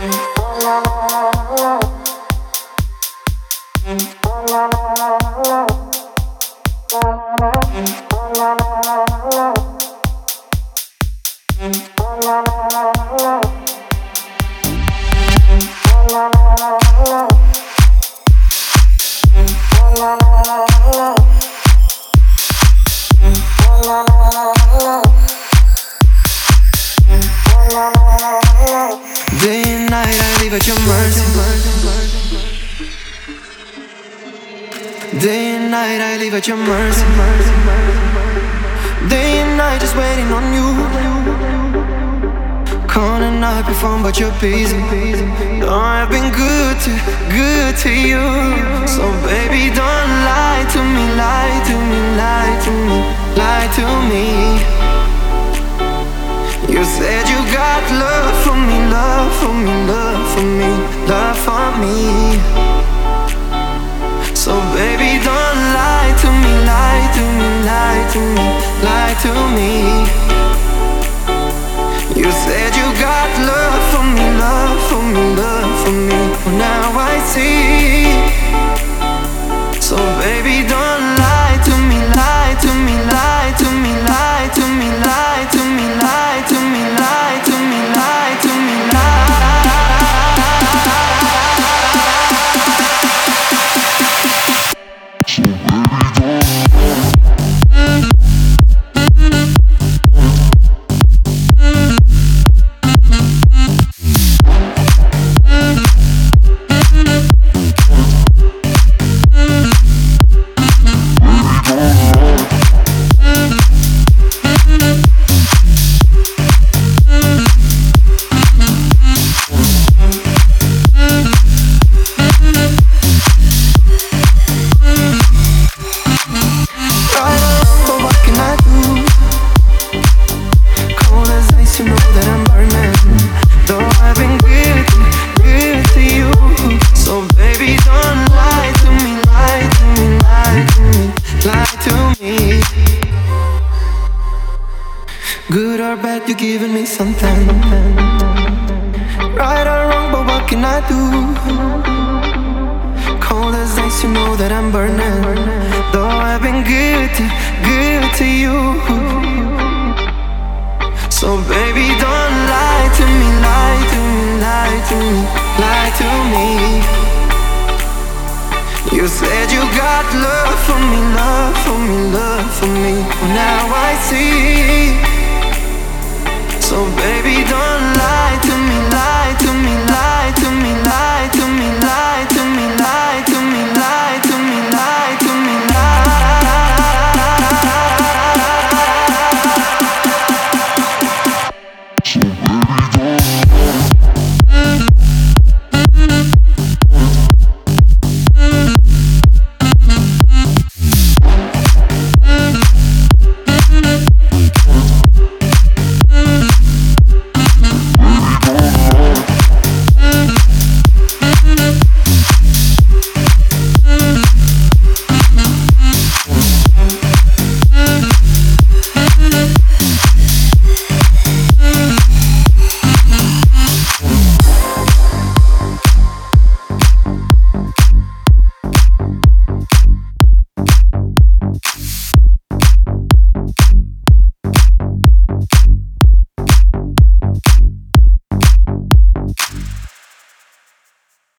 Day and night I leave at your mercy. Day and night just waiting on you. Calling up your phone but you're busy. Oh, I've been good to you. So baby don't lie to me, lie to me, lie to me, lie to me. You said you got love for me, love for me, love for me, love for me. So baby don't lie to me, lie to me, lie to me, lie to me. You said you got love for me, love for me, love for me. Well, now I see. So baby don't lie to me, lie to me, lie to me, lie to me, lie to me, lie to me, lie to me, lie to me, lie. Good or bad, you're giving me something. Right or wrong, but what can I do? Cold as ice, you know that I'm burning. Though I've been good to you. So baby, don't lie to me, lie to me, lie to me, lie to me. You said you got love for me, love for me, love for me. Now I see. So baby don't lie